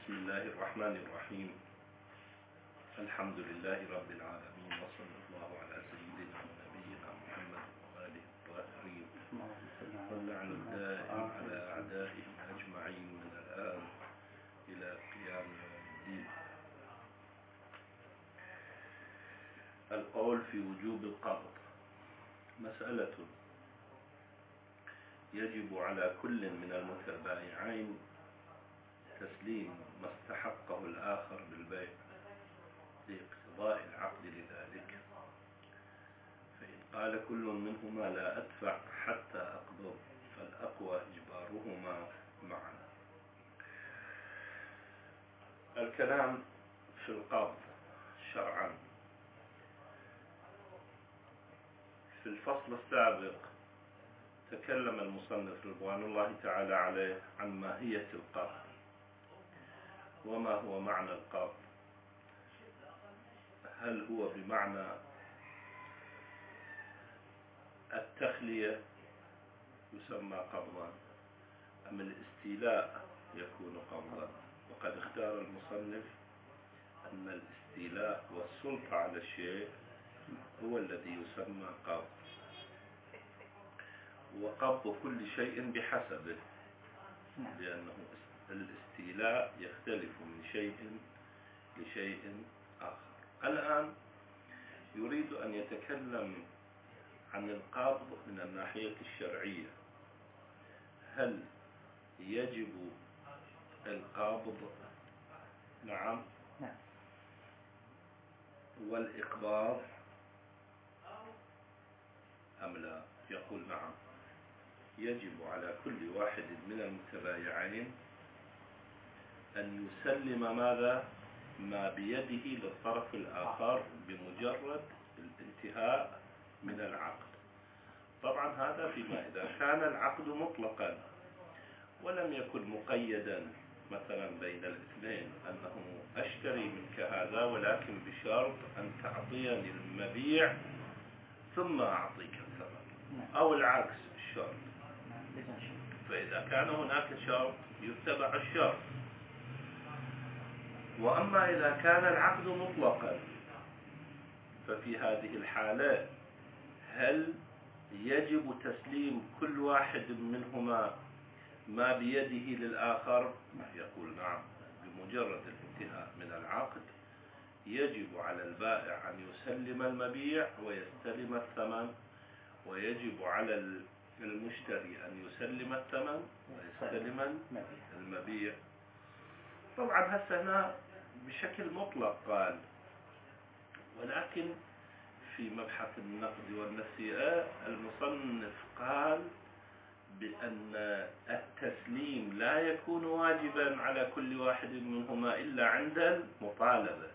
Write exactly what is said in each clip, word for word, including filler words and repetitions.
بسم الله الرحمن الرحيم. الحمد لله رب العالمين، وصلى الله على سيدنا ونبينا محمد وآله الطاهرين، واللعن الدائم على أعدائهم أجمعين من الآن إلى قيام الدين. القول في وجوب القبض. مسألة يجب على كل من المتبايعين تسليم ما استحقه الآخر بالبيع لاقتضاء العقد لذلك، فإن قال كل منهما لا أدفع حتى أقبض فالأقوى إجبارهما معا. الكلام في القبض شرعا. في الفصل السابق تكلم المصنف رضوان الله تعالى عليه عن ماهية القبض وما هو معنى القبض. هل هو بمعنى التخلية يسمى قبضا، أم الاستيلاء يكون قبضا؟ وقد اختار المصنف أن الاستيلاء والسلطة على الشيء هو الذي يسمى قبض، وقبض كل شيء بحسبه، لأنه الاستيلاء يختلف من شيء لشيء آخر. الآن يريد أن يتكلم عن القبض من الناحية الشرعية. هل يجب القبض؟ نعم. والإقباض أم لا؟ يقول نعم، يجب على كل واحد من المتبايعين أن يسلم ماذا؟ ما بيده للطرف الآخر بمجرد الانتهاء من العقد. طبعا هذا فيما إذا كان العقد مطلقا ولم يكن مقيدا مثلا بين الاثنين أنه أشتري منك هذا ولكن بشرط أن تعطيني المبيع ثم أعطيك الثمن، أو العكس الشرط. فإذا كان هناك شرط يتبع الشرط. وأما إذا كان العقد مطلقا ففي هذه الحالة هل يجب تسليم كل واحد منهما ما بيده للآخر؟ يقول نعم، بمجرد الانتهاء من العقد يجب على البائع أن يسلم المبيع ويستلم الثمن، ويجب على المشتري أن يسلم الثمن ويستلم المبيع. طبعا هسه هنا بشكل مطلق قال، ولكن في مبحث النقد والنسيئة المصنف قال بأن التسليم لا يكون واجبا على كل واحد منهما إلا عند المطالبة.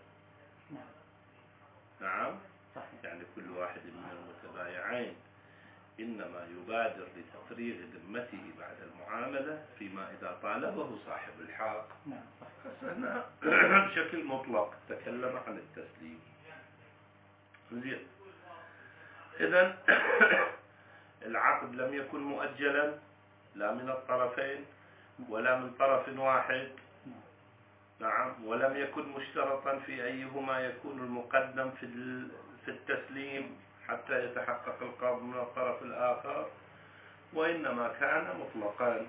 نعم، يعني كل واحد من المتبايعين إنما يبادر لتفريغ ذمته بعد المعاملة فيما إذا طالبه صاحب الحق. هنا بشكل مطلق تكلم عن التسليم. زين، إذن العقد لم يكن مؤجلا لا من الطرفين ولا من طرف واحد. نعم، ولم يكن مشترطا في أيهما يكون المقدم في في التسليم حتى يتحقق القبض من الطرف الآخر، وإنما كان مطلقا.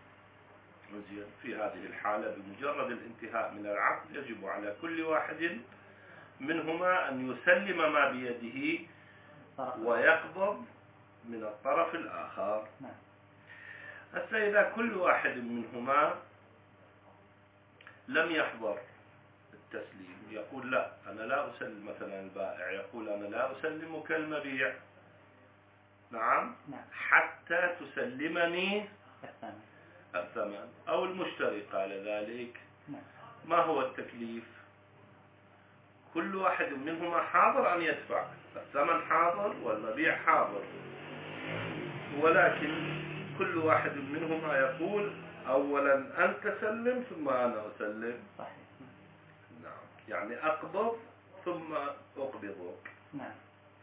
في هذه الحالة بمجرد الانتهاء من العقد يجب على كل واحد منهما أن يسلم ما بيده ويقبض من الطرف الآخر. هسه إذا كل واحد منهما لم يحضر التسليم يقول لا أنا لا أسلم، مثلا البائع يقول أنا لا أسلمك المبيع، نعم، حتى تسلمني الثمن، أو المشتري قال ذلك، ما هو التكليف؟ كل واحد منهما حاضر أن يدفع الثمن، حاضر والمبيع حاضر، ولكن كل واحد منهما يقول أولا أنت سلم ثم أنا أسلم. نعم، يعني أقبض ثم أقبضك. نعم.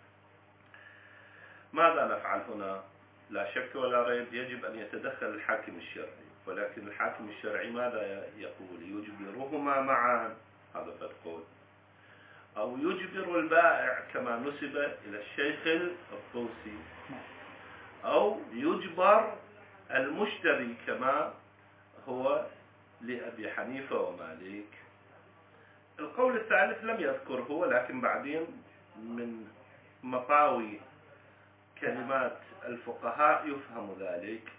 ماذا نفعل هنا؟ لا شك ولا ريب يجب أن يتدخل الحاكم الشرعي، ولكن الحاكم الشرعي ماذا يقول؟ يجبره منهما معا، هذا فد قول. أو يجبر البائع كما نسب إلى الشيخ الطوسي، أو يجبر المشتري كما هو لأبي حنيفة ومالك. القول الثالث لم يذكره، ولكن بعدين من مطاوي كلمات الفقهاء يفهم ذلك.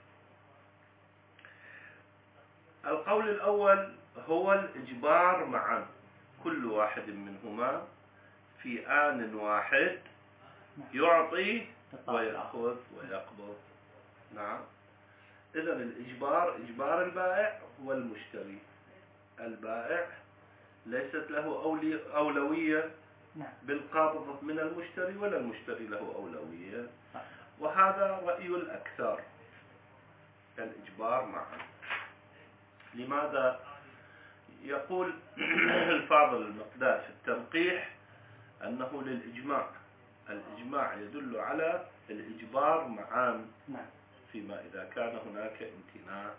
القول الأول هو الإجبار معا، كل واحد منهما في آن واحد يعطي ويأخذ ويقبض. نعم، إذن الإجبار إجبار البائع والمشتري. البائع ليست له أولوية بالقبض من المشتري، ولا المشتري له أولوية، وهذا رأي الأكثر، الإجبار معا. لماذا؟ يقول الفاضل المقداد في التنقيح أنه للإجماع. الإجماع يدل على الإجبار معا فيما إذا كان هناك امتناع.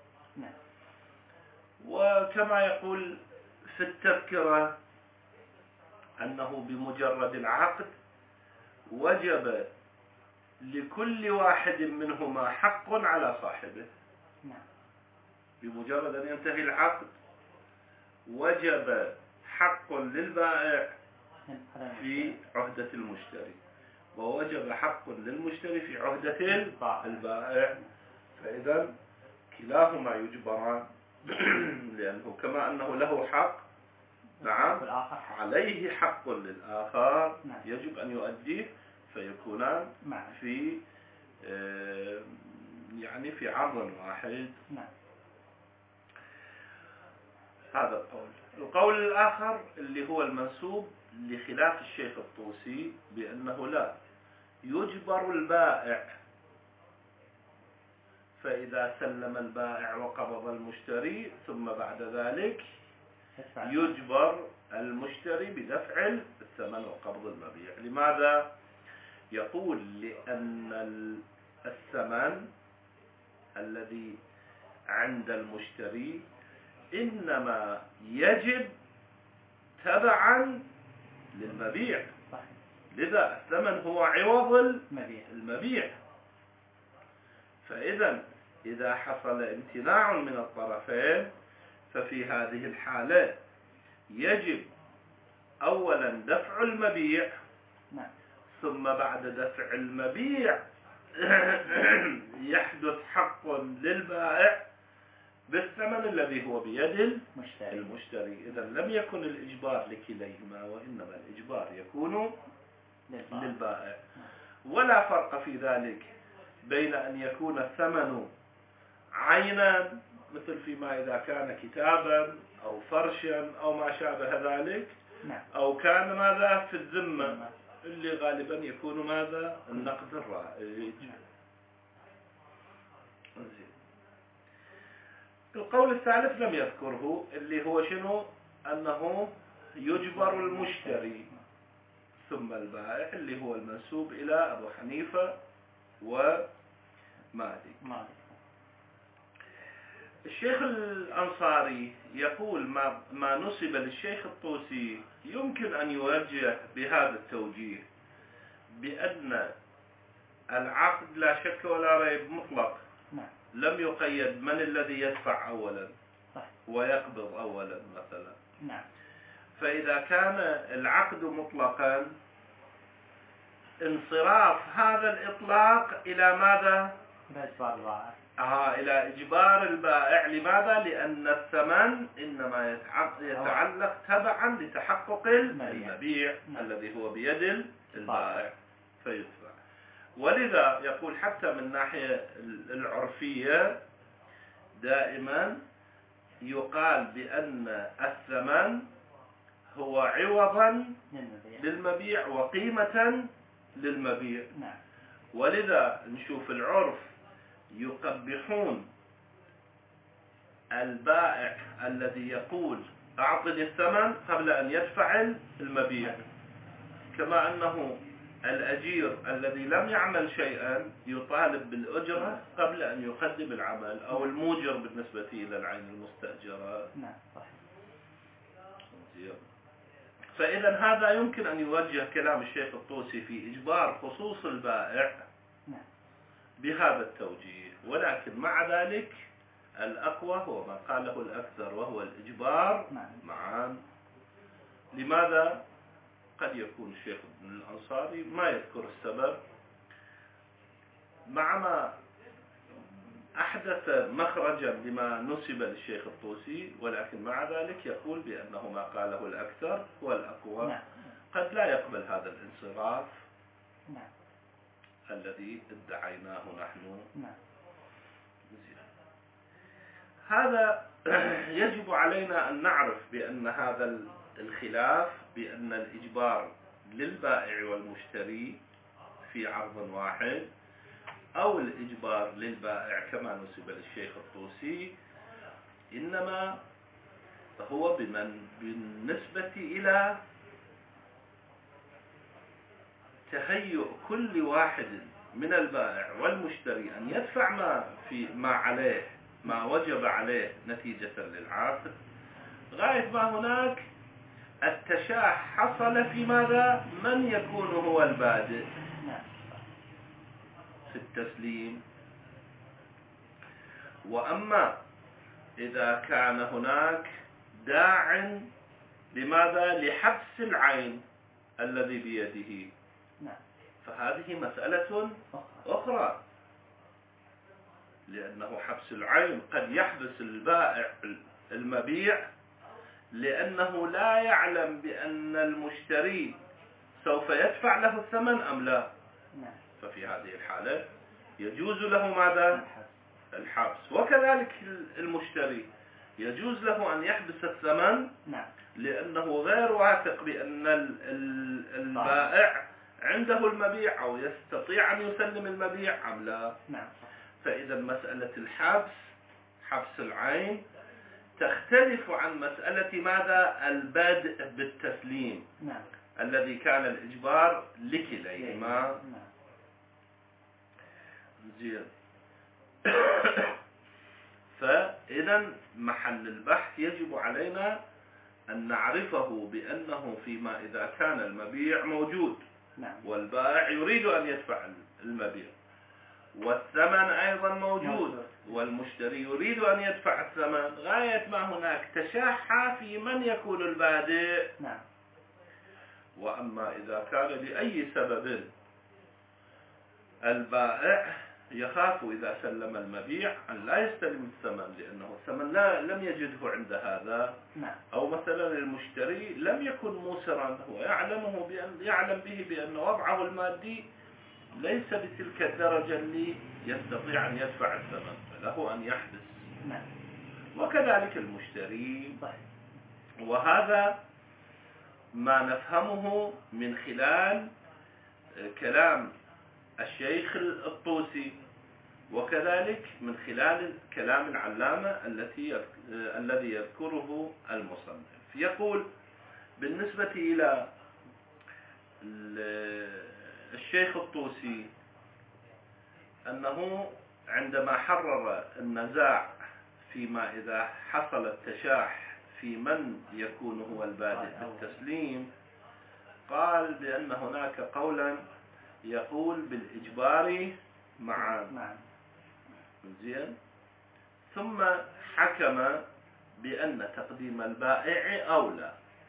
وكما يقول في التذكرة أنه بمجرد العقد وجب لكل واحد منهما حق على صاحبه. بمجرد أن ينتهي العقد وجب حق للبائع في عهدة المشتري، ووجب حق للمشتري في عهدة البائع. فإذا كلاهما يجبران، لأنه كما أنه له حق، نعم، عليه حق للآخر يجب أن يؤديه، فيكونان في يعني في عرض واحد. هذا القول. القول الآخر اللي هو المنسوب لخلاف الشيخ الطوسي بأنه لا يجبر البائع، فإذا سلم البائع وقبض المشتري ثم بعد ذلك يجبر المشتري بدفع الثمن وقبض المبيع. لماذا؟ يقول لأن الثمن الذي عند المشتري إنما يجب تبعا للمبيع، لذا الثمن هو عوض المبيع. فإذا إذا حصل امتناع من الطرفين ففي هذه الحالة يجب أولا دفع المبيع، ثم بعد دفع المبيع يحدث حق للبائع بالثمن الذي هو بيد المشتري. إذا لم يكن الإجبار لكليهما، وإنما الإجبار يكون للبائع. ولا فرق في ذلك بين أن يكون الثمن عينا، مثل فيما إذا كان كتابا أو فرشا أو ما شابه ذلك، أو كان ماذا في الذمة، اللي غالبا يكون ماذا النقد الرائج. القول الثالث لم يذكره، اللي هو شنو؟ أنه يجبر المشتري ثم البائع، اللي هو المنسوب إلى أبو حنيفة ومالك. الشيخ الأنصاري يقول ما, ما نسب للشيخ الطوسي يمكن أن يوجه بهذا التوجيه، بأن العقد لا شك ولا ريب مطلق، لم يقيد من الذي يدفع أولا ويقبض أولا مثلا. فإذا كان العقد مطلقا انصراف هذا الإطلاق إلى ماذا؟ آه إلى إجبار البائع. لماذا؟ لأن الثمن إنما يتعلق تبعا لتحقق المبيع الذي هو بيد البائع فيدفع. ولذا يقول حتى من ناحية العرفية دائما يقال بأن الثمن هو عوضا للمبيع وقيمة للمبيع. ولذا نشوف العرف يقبحون البائع الذي يقول أعطني الثمن قبل أن يدفع المبيع، كما أنه الأجير الذي لم يعمل شيئا يطالب بالأجرة قبل أن يقدم العمل، أو الموجر بالنسبة إلى العين المستأجرة. فإذا هذا يمكن أن يوجه كلام الشيخ الطوسي في إجبار خصوص البائع بهذا التوجيه، ولكن مع ذلك الأقوى هو ما قاله الأكثر وهو الإجبار معا. لماذا؟ قد يكون الشيخ ابن الأنصاري ما يذكر السبب، مع ما أحدث مخرجا لما نسب للشيخ الطوسي، ولكن مع ذلك يقول بأنه ما قاله الأكثر هو الأقوى. نعم. قد لا يقبل هذا الانصراف نعم. الذي ادعيناه نحن. نعم. هذا يجب علينا أن نعرف بأن هذا الخلاف، بأن الإجبار للبائع والمشتري في عرض واحد أو الإجبار للبائع كما نسب للشيخ الطوسي، إنما هو بمن بالنسبة إلى تهيؤ كل واحد من البائع والمشتري أن يدفع ما في ما عليه ما وجب عليه نتيجة للعقد، غاية ما هناك التشاح حصل في ماذا؟ من يكون هو البادئ في التسليم. وأما إذا كان هناك داع لماذا؟ لحبس العين الذي بيده، فهذه مسألة أخرى، لأنه حبس العين قد يحبس البائع المبيع لأنه لا يعلم بأن المشتري سوف يدفع له الثمن أم لا، ففي هذه الحالة يجوز له ماذا؟ الحبس. وكذلك المشتري يجوز له أن يحبس الثمن لأنه غير واثق بأن البائع عنده المبيع أو يستطيع أن يسلم المبيع أم لا. فإذا مسألة الحبس حبس العين تختلف عن مسألة ماذا؟ البدء بالتسليم الذي كان الإجبار لكليهما. زين. فإذا محل البحث يجب علينا أن نعرفه بأنه فيما إذا كان المبيع موجود والبائع يريد أن يدفع المبيع والثمن أيضا موجود والمشتري يريد أن يدفع الثمن، غاية ما هناك تشاحة في من يكون البادئ. وأما إذا كان لأي سبب البائع يخاف إذا سلم المبيع أن لا يستلم الثمن لأنه الثمن لا لم يجده عند هذا، أو مثلا المشتري لم يكن موسرا ويعلمه بأن يعلم به بأن وضعه المادي ليس بتلك الدرجة اللي يستطيع أن يدفع الثمن، فله أن يحبس. وكذلك المشتري. وهذا ما نفهمه من خلال كلام الشيخ الطوسي، وكذلك من خلال كلام العلامة التي الذي يذكره المصنف. يقول بالنسبة إلى الشيخ الطوسي أنه عندما حرر النزاع فيما إذا حصل التشاح في من يكون هو البادئ بالتسليم، قال بأن هناك قولا يقول بالإجبار معا. زين. ثم حكم بأن تقديم البائع أولى.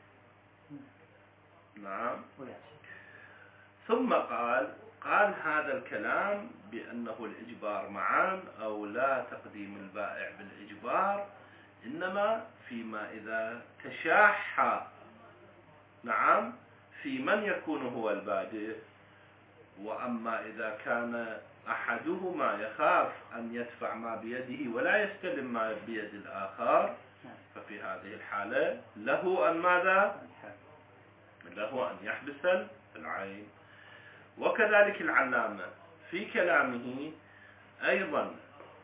نعم. ثم قال قال هذا الكلام بأنه الإجبار معا أو لا تقديم البائع بالإجبار إنما فيما إذا تشاح نعم في من يكون هو البادئ. وأما إذا كان أحدهما يخاف أن يدفع ما بيده ولا يستلم ما بيد الآخر، ففي هذه الحالة له أن ماذا؟ له أن يحبس العين. وكذلك العلامة في كلامه أيضا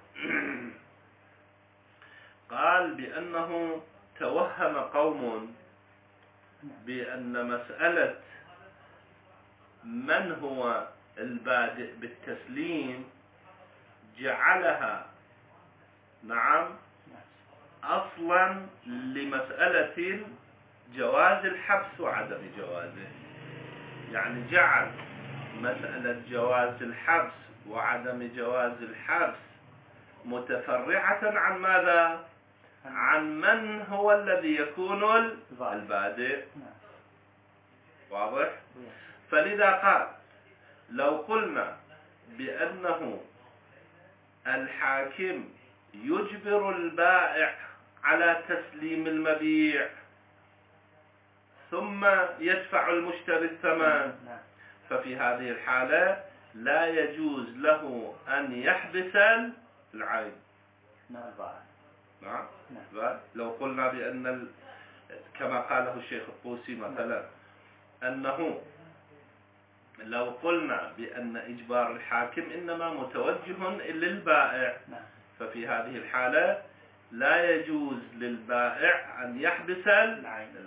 قال بأنه توهم قوم بأن مسألة من هو البادئ بالتسليم جعلها نعم أصلا لمسألة جواز الحبس وعدم جوازه، يعني جعل مسألة جواز الحبس وعدم جواز الحبس متفرعة عن ماذا؟ عن من هو الذي يكون البادئ. واضح؟ فلذا قال لو قلنا بأنه الحاكم يجبر البائع على تسليم المبيع ثم يدفع المشتري الثمن، ففي هذه الحالة لا يجوز له أن يحبس العين. نعم. لو قلنا بأن ال... كما قاله الشيخ الطوسي مثلا، أنه لو قلنا بأن إجبار الحاكم إنما متوجه للبائع، ففي هذه الحالة لا يجوز للبائع أن يحبس العين.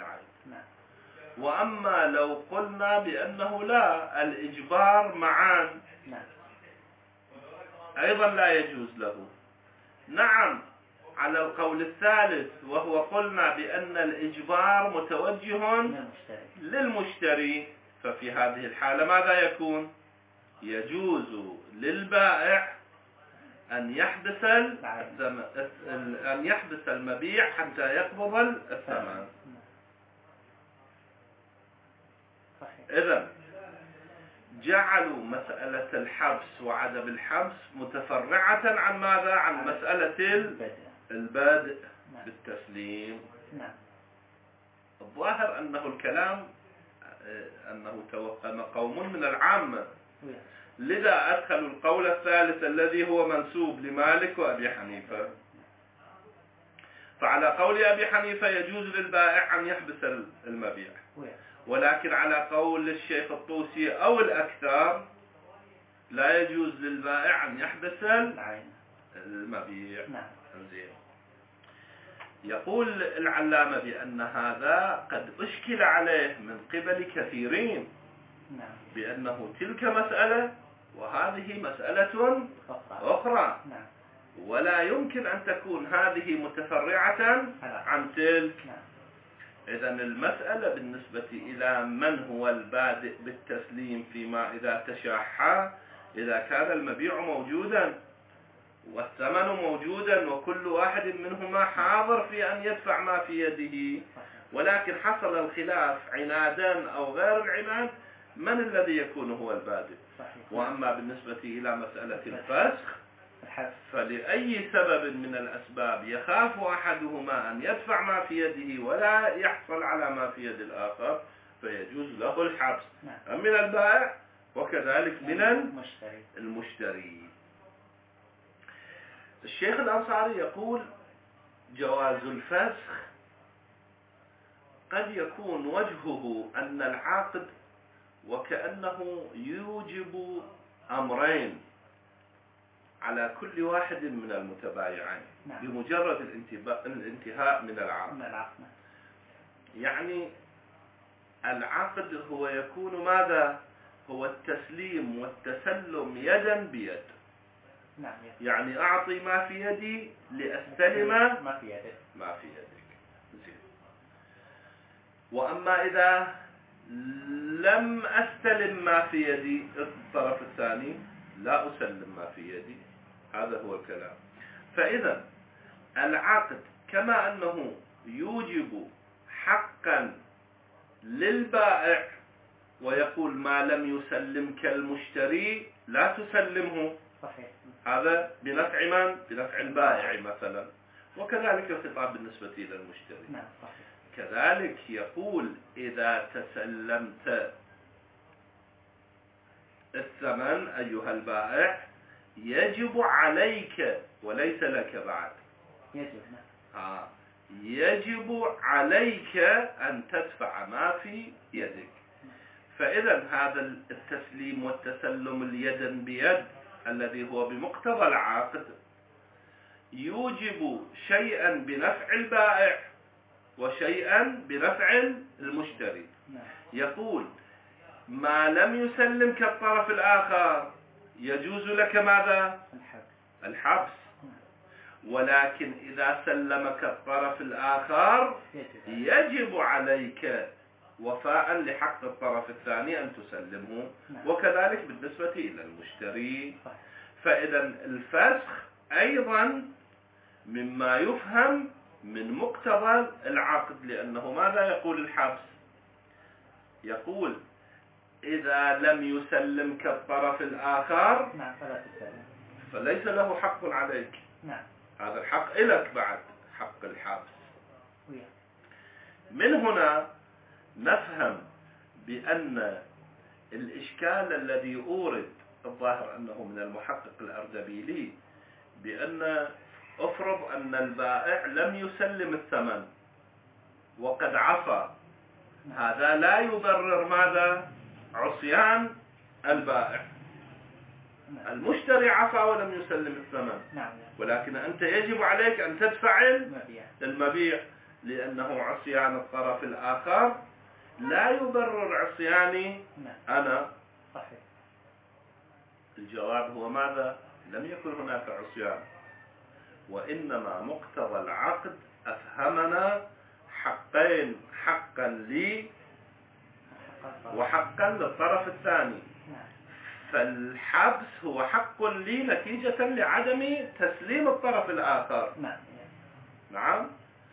وأما لو قلنا بأنه لا، الإجبار معا أيضا لا يجوز له. نعم، على القول الثالث وهو قلنا بأن الإجبار متوجه للمشتري، ففي هذه الحالة ماذا يكون؟ يجوز للبائع أن يحبس أن يحبس المبيع حتى يقبض الثمن. إذن جعلوا مسألة الحبس وعدم الحبس متفرعة عن ماذا؟ عن مسألة البدء بالتسليم. الظاهر أنه الكلام أنه توهم قوم من العامة، لذا أدخلوا القول الثالث الذي هو منسوب لمالك وأبي حنيفة. فعلى قول أبي حنيفة يجوز للبائع أن يحبس المبيع، ولكن على قول الشيخ الطوسي أو الأكثر لا يجوز للبائع أن يحبس المبيع. زين. يقول العلامة بأن هذا قد أشكل عليه من قبل كثيرين، بأنه تلك مسألة وهذه مسألة أخرى، ولا يمكن أن تكون هذه متفرعة عن تلك. إذن المسألة بالنسبة إلى من هو البادئ بالتسليم فيما إذا تشاحى، إذا كان المبيع موجودا والثمن موجودا وكل واحد منهما حاضر في أن يدفع ما في يده، ولكن حصل الخلاف عنادا أو غير العناد، من الذي يكون هو البادئ؟ وأما بالنسبة إلى مسألة الفسخ فلأي سبب من الأسباب يخاف أحدهما أن يدفع ما في يده ولا يحصل على ما في يد الآخر، فيجوز له الحبس من البائع وكذلك من المشتري. الشيخ الأنصاري يقول جواز الفسخ قد يكون وجهه أن العاقد وكأنه يوجب أمرين على كل واحد من المتبايعين بمجرد الانتهاء من العقد. يعني العقد هو يكون ماذا؟ هو التسليم والتسلم يدا بيد. يعني أعطي ما في يدي لأستلم ما في يدك. ما في يدك. زين. وأما إذا لم أستلم ما في يدي، الطرف الثاني لا أسلم ما في يدي. هذا هو الكلام. فإذا العقد كما أنه يوجب حقا للبائع ويقول ما لم يسلمك المشتري لا تسلمه، صحيح. هذا بنفع من؟ بنفع البائع مثلا، وكذلك الخطاب بالنسبة إلى المشتري. نعم صحيح. كذلك يقول إذا تسلمت الثمن أيها البائع يجب عليك وليس لك بعد. يجب. آه. يجب عليك أن تدفع ما في يدك. فإذا هذا التسليم والتسلم اليدا بيد الذي هو بمقتضى العقد يوجب شيئا بنفع البائع وشيئا بنفع المشتري. يقول ما لم يسلمك الطرف الآخر يجوز لك ماذا؟ الحبس. ولكن إذا سلمك الطرف الآخر يجب عليك وفاء لحق الطرف الثاني أن تسلمه، وكذلك بالنسبة إلى المشتري. فإذا الفسخ أيضا مما يفهم من مقتضى العقد، لأنه ماذا يقول الحبس؟ يقول إذا لم يسلمك الطرف الآخر فليس له حق عليك. هذا الحق إلك بعد حق الحبس. من هنا نفهم بأن الإشكال الذي أورد، الظاهر أنه من المحقق الأردبيلي، بأن أفرض أن البائع لم يسلم الثمن وقد عفى، هذا لا يبرر ماذا؟ عصيان البائع. المشتري عفى ولم يسلم الثمن، ولكن أنت يجب عليك أن تدفع المبيع، لأنه عصيان الطرف الآخر لا يبرر عصياني أنا. الجواب هو ماذا؟ لم يكن هناك عصيان، وإنما مقتضى العقد أفهمنا حقين، حقا لي وحقا للطرف الثاني. فالحبس هو حق لي نتيجة لعدم تسليم الطرف الآخر. نعم.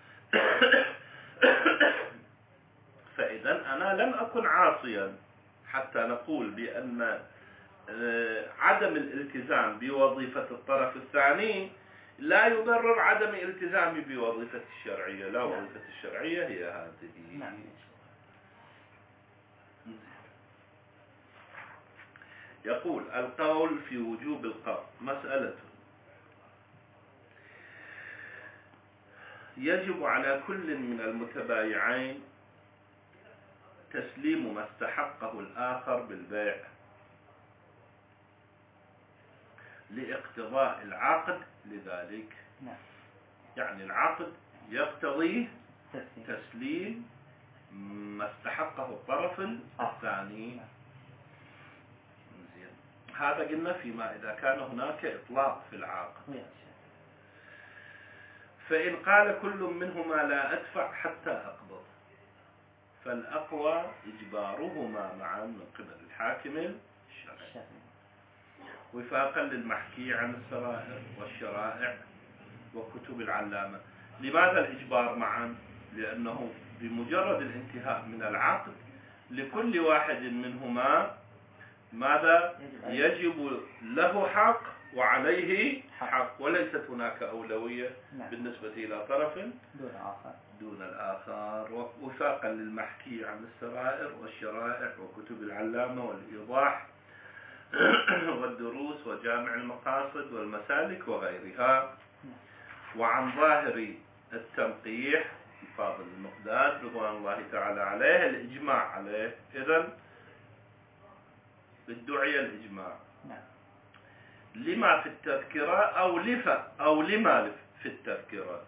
فإذا أنا لم أكن عاصيا حتى نقول بأن عدم الالتزام بوظيفة الطرف الثاني لا يبرر عدم التزامي بوظيفة الشرعية. لا، وظيفة الشرعية هي هذه. يقول القول في وجوب القرض مسألة يجب على كل من المتبايعين تسليم ما استحقه الآخر بالبيع لاقتضاء العقد لذلك. يعني العقد يقتضي تسليم ما استحقه الطرف الثاني. هذا قلنا فيما إذا كان هناك إطلاق في العقد. فإن قال كل منهما لا أدفع حتى أقبض، فالأقوى إجبارهما معا من قبل الحاكم الشرعي وفاقا للمحكي عن السرائر والشرائع وكتب العلامة. لماذا الإجبار معا؟ لأنه بمجرد الانتهاء من العقد لكل واحد منهما ماذا؟ يجب له حق وعليه حق، وليست هناك أولوية بالنسبة إلى طرف دون الآخر، وفاقا للمحكي عن السرائر والشرائع وكتب العلامة والإيضاح والدروس وجامع المقاصد والمسالك وغيرها، وعن ظاهر التنقيح الفاضل المقداد رضوان الله تعالى عليه الإجماع عليه. إذن ادعي الإجماع لما في التذكرة أو لفا أو لما في التذكرة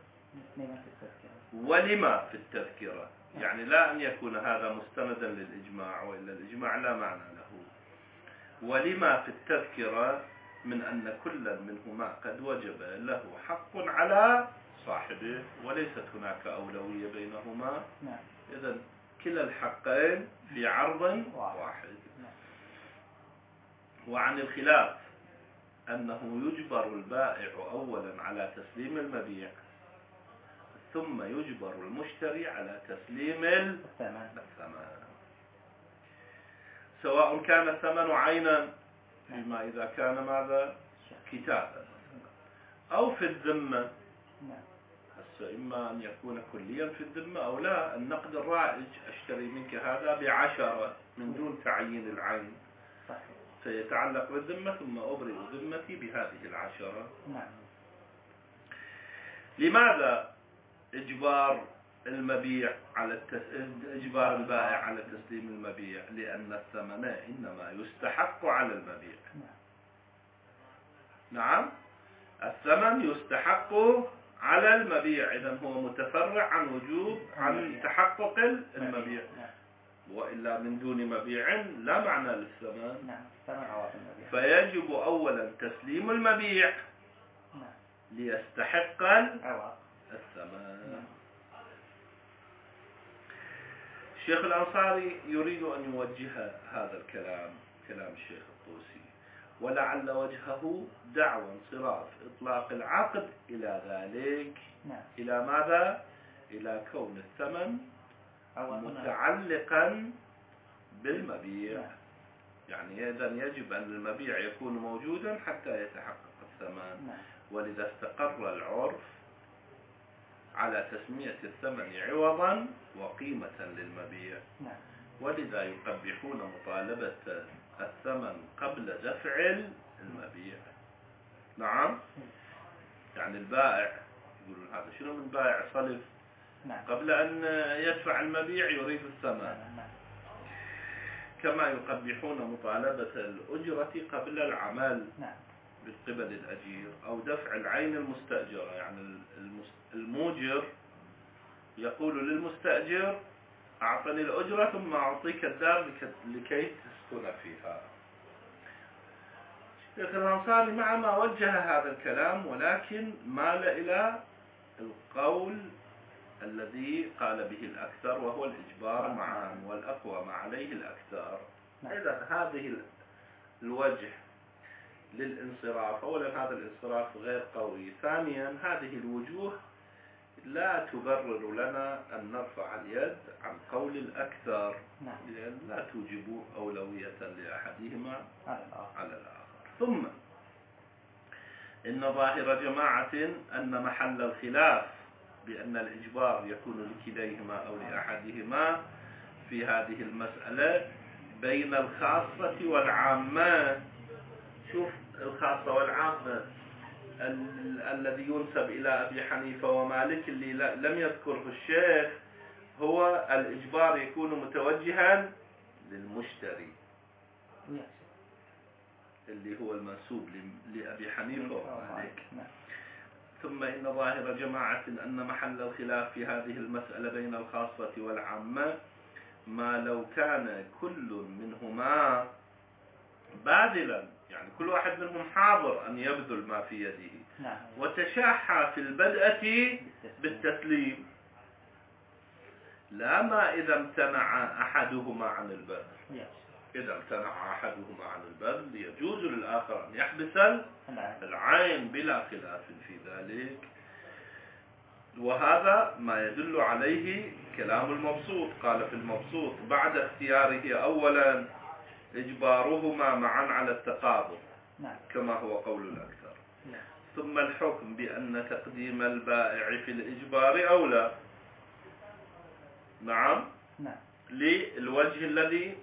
ولما في التذكرة، يعني لا أن يكون هذا مستندا للإجماع وإلا الإجماع لا معنى له. ولما في التذكرة من أن كل منهما قد وجب له حق على صاحبه وليست هناك أولوية بينهما. إذن كلا الحقين في عرض واحد. وعن الخلاف أنه يجبر البائع أولا على تسليم المبيع ثم يجبر المشتري على تسليم الثمن، سواء كان الثمن عينا فيما إذا كان ماذا؟ كتابا، أو في الذمة. هسه إما أن يكون كليا في الذمة أو لا. النقد الرائج أشتري منك هذا بعشرة من دون تعيين العين، سيتعلق بالذمة ثم أبرئ ذمتي بهذه العشرة. لماذا إجبار المبيع على التس... إجبار البائع على تسليم المبيع؟ لأن الثمن إنما يستحق على المبيع. نعم، الثمن يستحق على المبيع، إذن هو متفرع عن وجوب عن تحقق المبيع، وإلا من دون مبيع لا معنى للثمن. فيجب أولا تسليم المبيع ليستحق الثمن. الشيخ الأنصاري يريد أن يوجه هذا الكلام كلام الشيخ الطوسي، ولعل وجهه دعوى انصراف إطلاق العقد إلى ذلك. نعم. إلى ماذا؟ إلى كون الثمن متعلقا بالمبيع. نعم. يعني إذن يجب أن المبيع يكون موجودا حتى يتحقق الثمن. نعم. ولذا استقر العرف على تسمية الثمن عوضا وقيمة للمبيع. نعم. ولذا يقبحون مطالبة الثمن قبل دفع المبيع. نعم. يعني البائع يقولون هذا شنو من بائع صلف؟ نعم. قبل أن يدفع المبيع يريد الثمن. نعم. كما يقبحون مطالبة الأجرة قبل العمل. نعم. من قبل الأجير أو دفع العين المستأجرة. يعني الموجر يقول للمستأجر أعطني الأجرة ثم أعطيك الدار لكي تسكن فيها. الشيخ الأنصاري مع ما وجه هذا الكلام ولكن مال إلى القول الذي قال به الأكثر وهو الإجبار معا، والأقوى ما عليه الأكثر. إذا هذه الوجه للانصراف، أولا هذا الانصراف غير قوي، ثانيا هذه الوجوه لا تبرر لنا أن نرفع اليد عن قول الأكثر. نعم. لأن لا توجب أولوية لأحدهما على الآخر. ثم إن ظاهر جماعة أن محل الخلاف بأن الإجبار يكون لكليهما أو لأحدهما في هذه المسألة بين الخاصة والعامة. شوف الخاصة والعامة ال الذي ينسب إلى أبي حنيفة ومالك اللي لم يذكره الشيخ هو الإجبار يكون متوجها للمشتري اللي هو المنسوب لأبي حنيفة ومالك. ثم إن ظاهر جماعة أن محل الخلاف في هذه المسألة بين الخاصة والعامة ما لو كان كل منهما باذلا، يعني كل واحد منهم حاضر أن يبذل ما في يده. نعم. وتشاحى في البدءة بالتسليم، لا ما إذا امتنع أحدهما عن البذل. إذا امتنع أحدهما عن البذل يجوز للآخر أن يحبس العين بلا خلاف في ذلك. وهذا ما يدل عليه كلام المبسوط. قال في المبسوط بعد اختياره أولا إجبارهما معا على التقابض. نعم. كما هو قول الأكثر. نعم. ثم الحكم بأن تقديم البائع في الإجبار أولى. نعم. نعم. للوجه الذي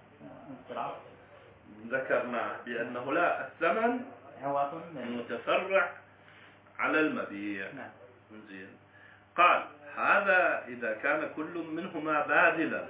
ذكرناه بأنه لا الثمن متفرع على المبيع. نعم. زين. قال هذا إذا كان كل منهما باذلا.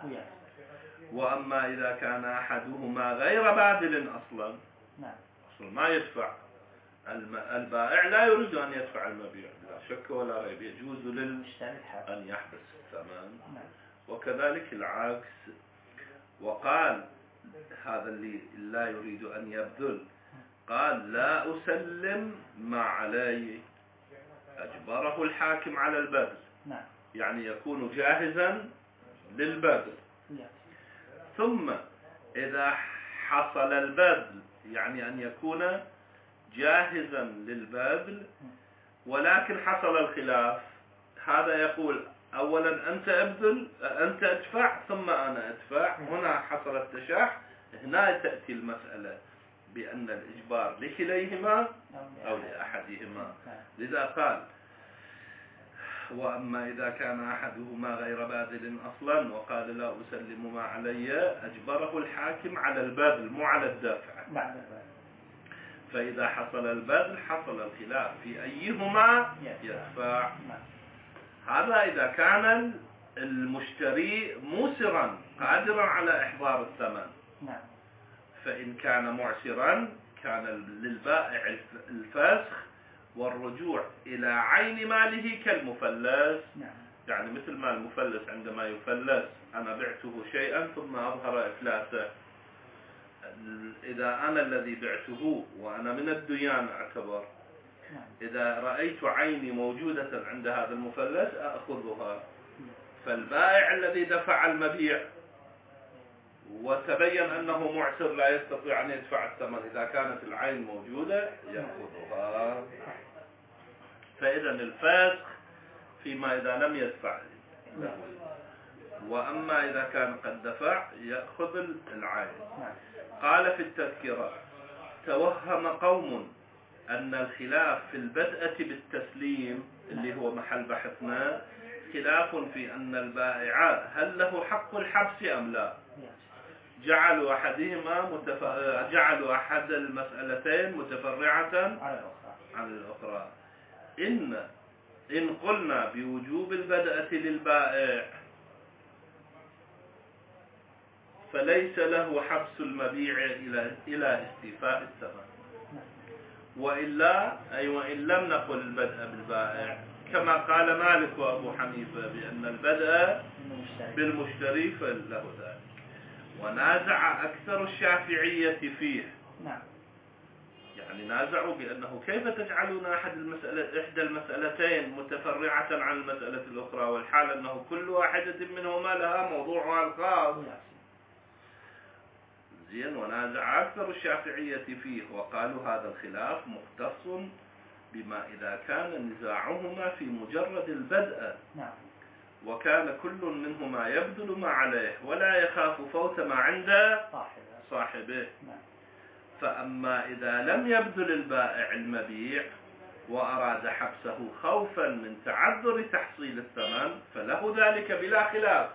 وأما إذا كان أحدهما غير باذل أصلا. نعم. أصلا ما يدفع البائع لا يريد أن يدفع المبيع لا شك ولا ريب، يجوز للمشتري أن يحبس الثمن. نعم. وكذلك العكس. وقال هذا اللي لا يريد أن يبذل قال لا أسلم ما علي، أجبره الحاكم على البذل. نعم. يعني يكون جاهزا للبذل. نعم. ثم إذا حصل البذل يعني أن يكون جاهزا للبذل ولكن حصل الخلاف، هذا يقول أولا أنت أبذل أنت أدفع ثم أنا أدفع. هنا حصل التشاح. هنا تأتي المسألة بأن الإجبار لكليهما أو لأحدهما. لذا قال وأما إذا كان أحدهما غير باذل أصلا وقال لا أسلم ما علي أجبره الحاكم على البذل مو على الدفع. فإذا حصل البذل حصل الخلاف في أيهما يدفع. هذا إذا كان المشتري موسرا قادرا على إحضار الثمن. فإن كان معسرا كان للبائع الفسخ والرجوع إلى عين ماله كالمفلس. يعني مثل ما المفلس عندما يفلس أنا بعته شيئا ثم أظهر إفلاسه، إذا أنا الذي بعته وأنا من الديان أعتبر إذا رأيت عيني موجودة عند هذا المفلس أخذها. فالبائع الذي دفع المبيع وتبين أنه معسر لا يستطيع أن يدفع الثمن، إذا كانت العين موجودة يأخذها. فإذا الفاسخ فيما إذا لم يدفع له، وأما إذا كان قد دفع يأخذ العين. قال في التذكرة: توهم قوم أن الخلاف في البدءة بالتسليم اللي هو محل بحثنا خلاف في أن البائع هل له حق الحبس أم لا. جعلوا أحدهما متف... جعلوا أحد المسألتين متفرعة عن الأخرى. إن إن قلنا بوجوب البدءة للبائع فليس له حبس المبيع إلى إلى استيفاء الثمن، وإلا أي وإن لم نقل البدء بالبائع كما قال مالك وأبو حنيفة بأن البدء بالمشتري فله ذلك. ونازع أكثر الشافعية فيه، يعني نازعوا بأنه كيف تجعلون أحد المسألة إحدى المسألتين متفرعة عن المسألة الأخرى والحال أنه كل واحدة منهما لها موضوعها الخاص. زين. ونازع أكثر الشافعية فيه وقالوا هذا الخلاف مختص بما إذا كان نزاعهما في مجرد البدء، وكان كل منهما يبذل ما عليه ولا يخاف فوت ما عند صاحبه. فأما إذا لم يبذل البائع المبيع وأراد حبسه خوفا من تعذر تحصيل الثمن فله ذلك بلا خلاف.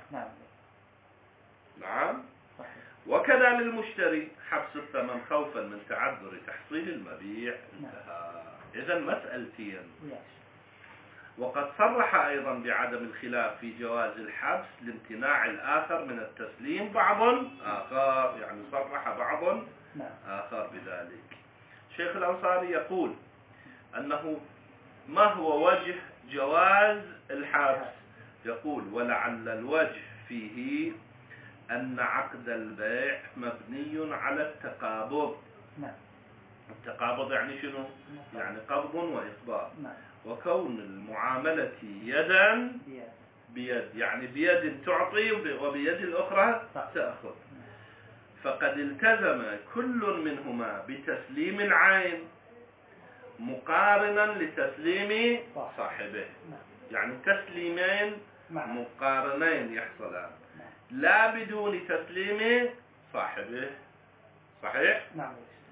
نعم. وكذا للمشتري حبس الثمن خوفا من تعذر تحصيل المبيع. انتهى. إذن مسألتين. وقد صرح أيضا بعدم الخلاف في جواز الحبس لامتناع الآخر من التسليم بعض آخر، يعني صرح بعض آخر بذلك. شيخ الأنصاري يقول أنه ما هو وجه جواز الحبس؟ يقول: ولعل الوجه فيه أن عقد البيع مبني على التقابض. التقابض يعني شنو؟ يعني قبض وإقباض. وكون المعاملة يدا بيد، يعني بيد تعطي وبيد الأخرى تأخذ. فقد التزم كل منهما بتسليم العين مقارنا لتسليم صاحبه، يعني تسليمين مقارنين يحصلان لا بدون تسليم صاحبه. صحيح؟ نعم.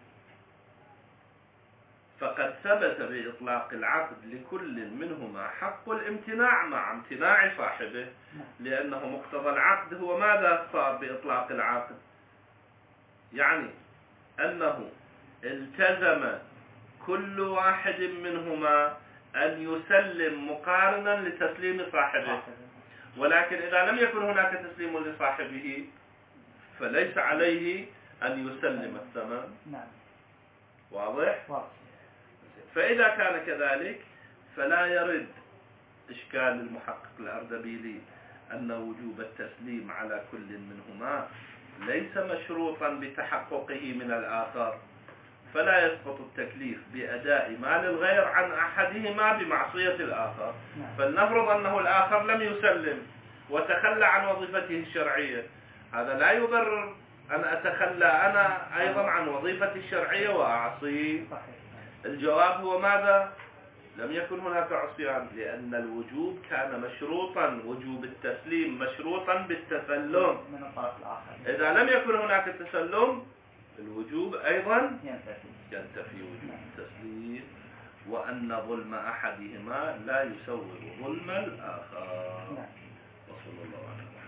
فقد ثبت بإطلاق العقد لكل منهما حق الامتناع مع امتناع صاحبه، لأنه مقتضى العقد هو ماذا صار بإطلاق العقد؟ يعني أنه التزم كل واحد منهما أن يسلم مقارنا لتسليم صاحبه، ولكن إذا لم يكن هناك تسليم لصاحبه فليس عليه أن يسلم الثمن. واضح؟ فإذا كان كذلك فلا يرد إشكال المحقق الأردبيلي أن وجوب التسليم على كل منهما ليس مشروطا بتحققه من الآخر، فلا يسقط التكليف بأداء مال الغير عن أحدهما بمعصية الآخر. فلنفرض أنه الآخر لم يسلم وتخلى عن وظيفته الشرعية، هذا لا يبرر أن أتخلى أنا أيضا عن وظيفتي الشرعية وأعصي. الجواب هو ماذا؟ لم يكن هناك عصيان، لأن الوجوب كان مشروطا، وجوب التسليم مشروطا بالتسلم من الطرف الآخر. إذا لم يكن هناك تسلم الوجوب أيضا ينتفي وجوب التسليم، وأن ظلم أحدهما لا يسوغ ظلم الآخر. وصلى الله عليه وسلم.